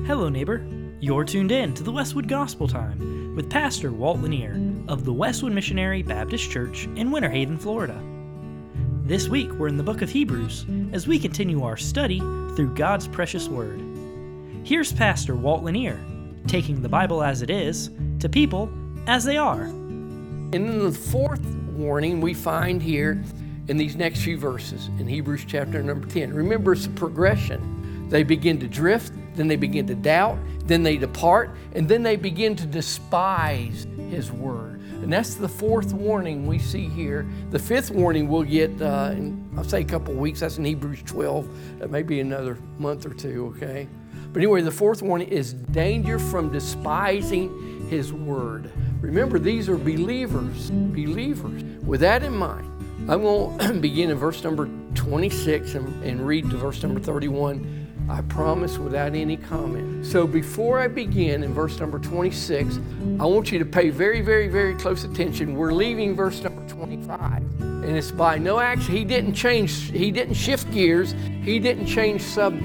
Hello, neighbor. You're tuned in to the Westwood Gospel Time with Pastor Walt Lanier of the Westwood Missionary Baptist Church in Winter Haven, Florida. This week, we're in the book of Hebrews as we continue our study through God's precious Word. Here's Pastor Walt Lanier, taking the Bible as it is to people as they are. And then the fourth warning we find here in these next few verses in Hebrews chapter number 10. Remember, it's a progression. They begin to drift, then they begin to doubt, then they depart, and then they begin to despise His Word. And that's the fourth warning we see here. The fifth warning we'll get in, I'll say a couple of weeks. That's in Hebrews 12, maybe another month or two, okay? But anyway, the fourth warning is danger from despising His Word. Remember, these are believers. With that in mind, I'm going to begin in verse number 26 and read to verse number 31. I promise without any comment. So before I begin in verse number 26, I want you to pay very, very, very close attention. We're leaving verse number 25. And it's by no action. He didn't shift gears. He didn't change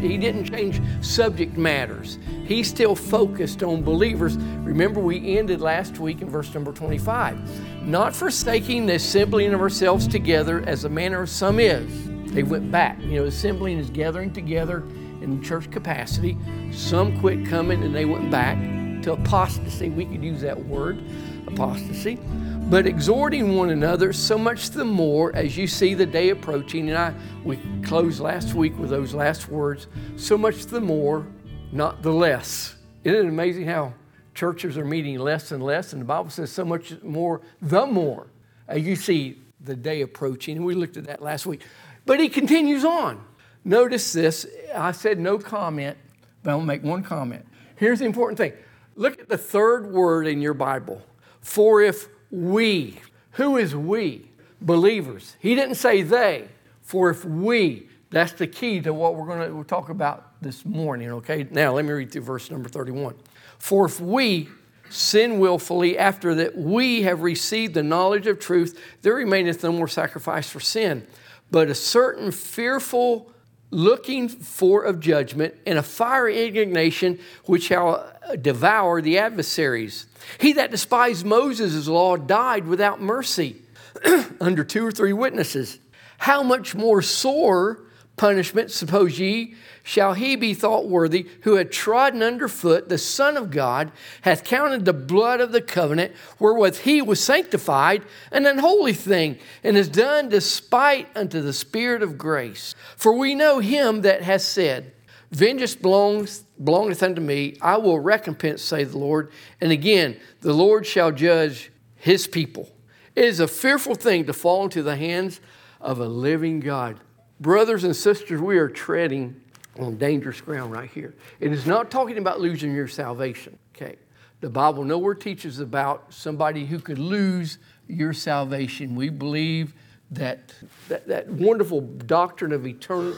subject matters. He's still focused on believers. Remember, we ended last week in verse number 25. Not forsaking the assembling of ourselves together as the manner of some is. They went back. Assembling is gathering together in church capacity. Some quit coming and they went back to apostasy. We could use that word, apostasy. But exhorting one another, so much the more as you see the day approaching. And we closed last week with those last words, so much the more, not the less. Isn't it amazing how churches are meeting less and less? And the Bible says so much more, the more, as you see the day approaching. And we looked at that last week. But he continues on. Notice this. I said no comment, but I'll make one comment. Here's the important thing. Look at the third word in your Bible. For if we. Who is we? Believers. He didn't say they. For if we. That's the key to what we'll talk about this morning, okay? Now, let me read through verse number 31. For if we sin willfully after that we have received the knowledge of truth, there remaineth no more sacrifice for sin, but a certain fearful looking for of judgment and a fiery indignation which shall devour the adversaries. He that despised Moses' law died without mercy under 2 or 3 witnesses. How much more sore punishment, suppose ye, shall he be thought worthy who had trodden under foot the Son of God, hath counted the blood of the covenant wherewith he was sanctified an unholy thing, and is done despite unto the Spirit of grace. For we know him that has said, vengeance belongeth unto me, I will recompense, saith the Lord. And again, the Lord shall judge his people. It is a fearful thing to fall into the hands of a living God. Brothers and sisters, we are treading on dangerous ground right here. It is not talking about losing your salvation, okay? The Bible nowhere teaches about somebody who could lose your salvation. We believe that wonderful doctrine of eternal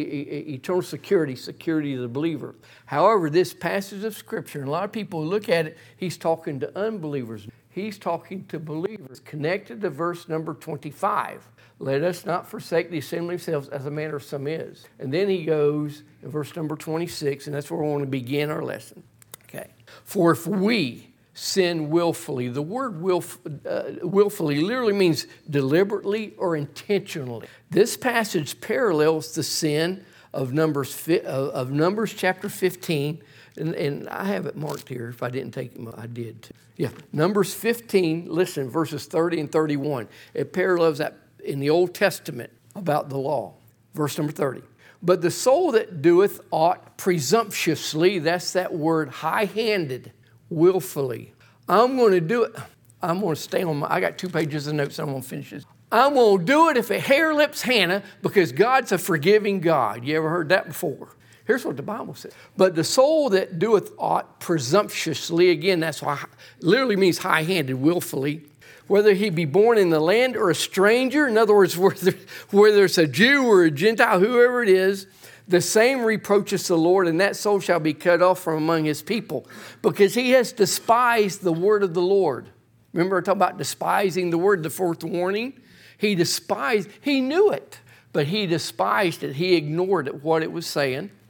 security of the believer. However, this passage of Scripture, and a lot of people look at it, he's talking to unbelievers. He's talking to believers, connected to verse number 25. Let us not forsake the assembly of ourselves as the manner of some is. And then he goes in verse number 26, and that's where we want to begin our lesson. Okay. For if we sin willfully, the word willfully literally means deliberately or intentionally. This passage parallels the sin of Numbers chapter 15. And I have it marked here. If I didn't take it, I did too. Yeah, Numbers 15, listen, verses 30 and 31. It parallels that in the Old Testament about the law. Verse number 30. But the soul that doeth aught presumptuously, that's that word high-handed, willfully. I'm going to do it. I'm going to stay on I got 2 pages of notes, so I'm going to finish this. I'm going to do it if it hair lips Hannah, because God's a forgiving God. You ever heard that before? Here's what the Bible says. But the soul that doeth aught presumptuously, again, that's why literally means high-handed, willfully, whether he be born in the land or a stranger, in other words, whether it's a Jew or a Gentile, whoever it is, the same reproacheth the Lord, and that soul shall be cut off from among his people, because he has despised the word of the Lord. Remember I talked about despising the word, the fourth warning? He knew it, but he despised it. He ignored it, what it was saying.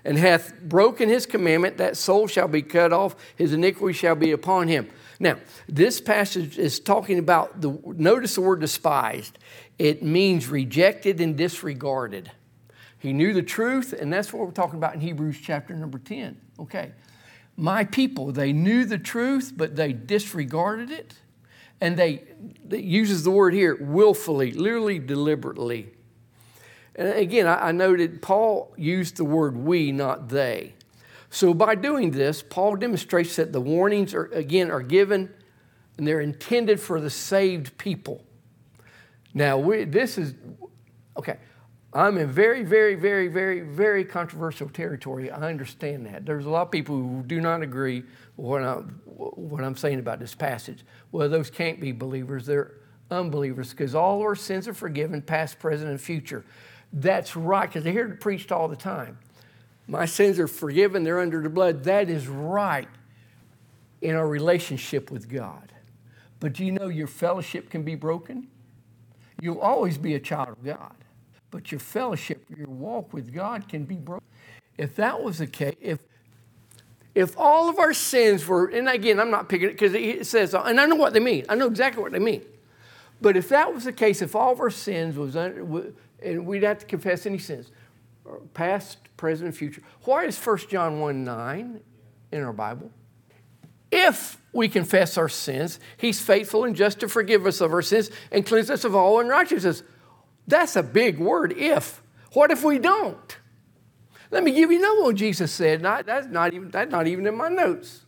and hath broken his commandment, that soul shall be cut off, his iniquity shall be upon him. Now, this passage is talking about, notice the word despised. It means rejected and disregarded. He knew the truth, and that's what we're talking about in Hebrews chapter number 10. Okay. My people, they knew the truth, but they disregarded it. And they uses the word here, willfully, literally deliberately. And again, I noted Paul used the word we, not they. So by doing this, Paul demonstrates that the warnings are given, and they're intended for the saved people. Now, okay, I'm in very, very, very, very, very controversial territory. I understand that. There's a lot of people who do not agree with what I'm saying about this passage. Well, those can't be believers. They're unbelievers because all our sins are forgiven, past, present, and future. That's right, because I hear it preached all the time. My sins are forgiven, they're under the blood. That is right in our relationship with God. But do you know your fellowship can be broken? You'll always be a child of God. But your fellowship, your walk with God can be broken. If that was the case, if all of our sins were, and again, I'm not picking it because it says, and I know what they mean. I know exactly what they mean. But if that was the case, if all of our sins and we'd have to confess any sins, past, present, and future. Why is 1 John 1:9 in our Bible? If we confess our sins, he's faithful and just to forgive us of our sins and cleanse us of all unrighteousness. That's a big word, if. What if we don't? Let me give you another one Jesus said. That's not even in my notes.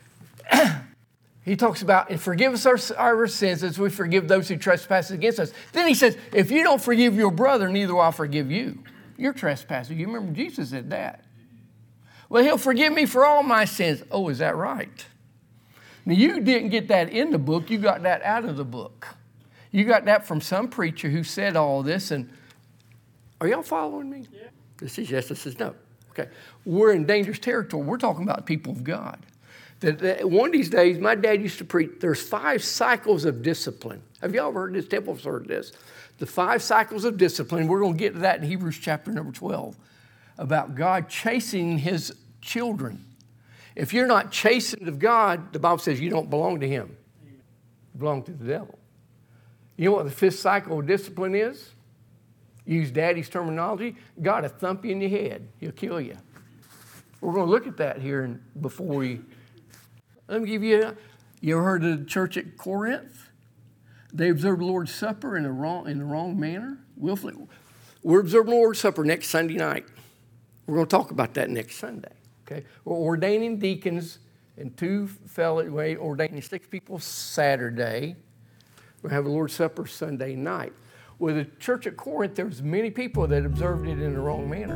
He talks about, and forgive us our sins as we forgive those who trespass against us. Then he says, if you don't forgive your brother, neither will I forgive you. You're trespassing. You remember Jesus said that. Well, he'll forgive me for all my sins. Oh, is that right? Now, you didn't get that in the book. You got that out of the book. You got that from some preacher who said all this. And are y'all following me? Yeah. This is yes, this is no. Okay. We're in dangerous territory. We're talking about people of God. That one of these days, my dad used to preach, there's 5 cycles of discipline. Have y'all ever heard this? Temple's heard this. The 5 cycles of discipline. We're going to get to that in Hebrews chapter number 12 about God chasing his children. If you're not chastened of God, the Bible says you don't belong to him. You belong to the devil. You know what the 5th cycle of discipline is? Use daddy's terminology. God will thump you in your head. He'll kill you. We're going to look at that here before we... Let me give you ever heard of the church at Corinth? They observed the Lord's Supper in the wrong manner. Willfully. We're observing the Lord's Supper next Sunday night. We're going to talk about that next Sunday. Okay? We're ordaining deacons and 2 ordaining 6 people Saturday. We're going to have the Lord's Supper Sunday night. With the church at Corinth, there was many people that observed it in the wrong manner.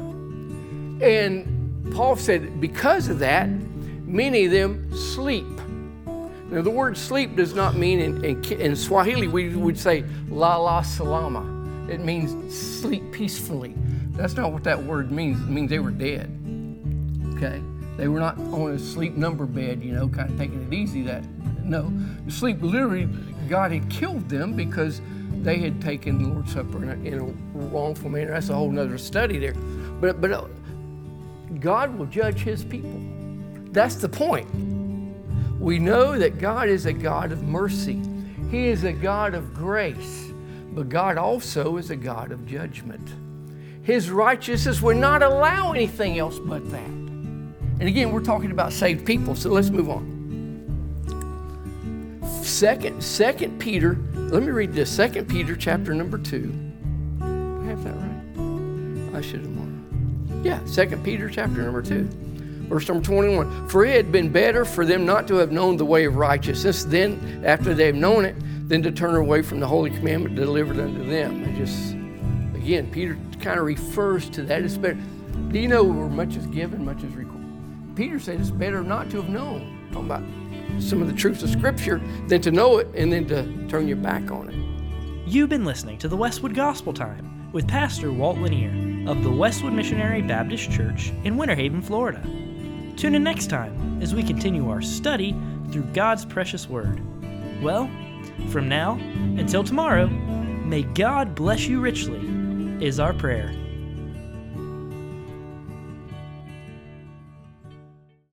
And Paul said because of that, many of them sleep. Now, the word sleep does not mean, in Swahili, we would say, la salama. It means sleep peacefully. That's not what that word means. It means they were dead. Okay? They were not on a sleep number bed, kind of taking it easy. No. Sleep, literally, God had killed them because they had taken the Lord's Supper in a wrongful manner. That's a whole other study there. But God will judge his people. That's the point. We know that God is a God of mercy. He is a God of grace. But God also is a God of judgment. His righteousness would not allow anything else but that. And again, we're talking about saved people, so let's move on. Second Peter, let me read this. 2 Peter chapter number 2. Do I have that right? I should have marked. Yeah, 2 Peter chapter number 2. Verse number 21. For it had been better for them not to have known the way of righteousness, then after they've known it, than to turn away from the holy commandment delivered unto them. And just, again, Peter kind of refers to that. It's better. Do you know where much is given, much is required? Peter said it's better not to have known. Talking about some of the truths of Scripture than to know it and then to turn your back on it. You've been listening to the Westwood Gospel Time with Pastor Walt Lanier of the Westwood Missionary Baptist Church in Winter Haven, Florida. Tune in next time as we continue our study through God's precious Word. Well, from now until tomorrow, may God bless you richly, is our prayer.